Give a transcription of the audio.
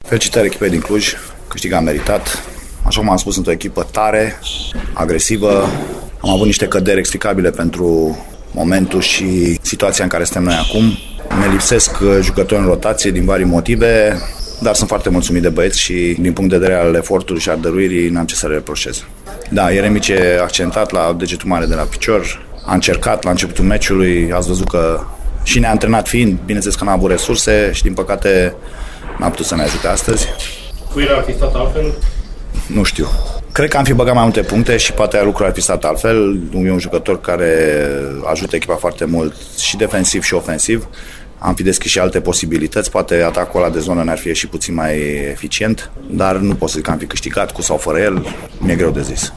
Felicitări echipei din Cluj, câștigam meritat. Așa cum am spus, sunt o echipă tare, agresivă. Am avut niște căderi explicabile pentru momentul și situația în care suntem noi acum. Ne lipsesc jucători în rotație din vari motive, dar sunt foarte mulțumit de băieți și din punct de vedere al efortului și al dăruirii n-am ce să le reproșez. Da, Ieremici e accentat la degetul mare de la picior. A încercat la începutul meciului, ați văzut că și ne-a antrenat fiind, bineînțeles că n-a avut resurse și din păcate n-a putut să ne ajute astăzi. Cu el ar fi stat altfel? Nu știu. Cred că am fi băgat mai multe puncte și poate lucrurile ar fi stat altfel. E un jucător care ajută echipa foarte mult și defensiv și ofensiv. Am fi deschis și alte posibilități, poate atacul ăla de zonă ne-ar fi ieșit puțin mai eficient, dar nu pot să zic că am fi câștigat cu sau fără el, mi-e greu de zis.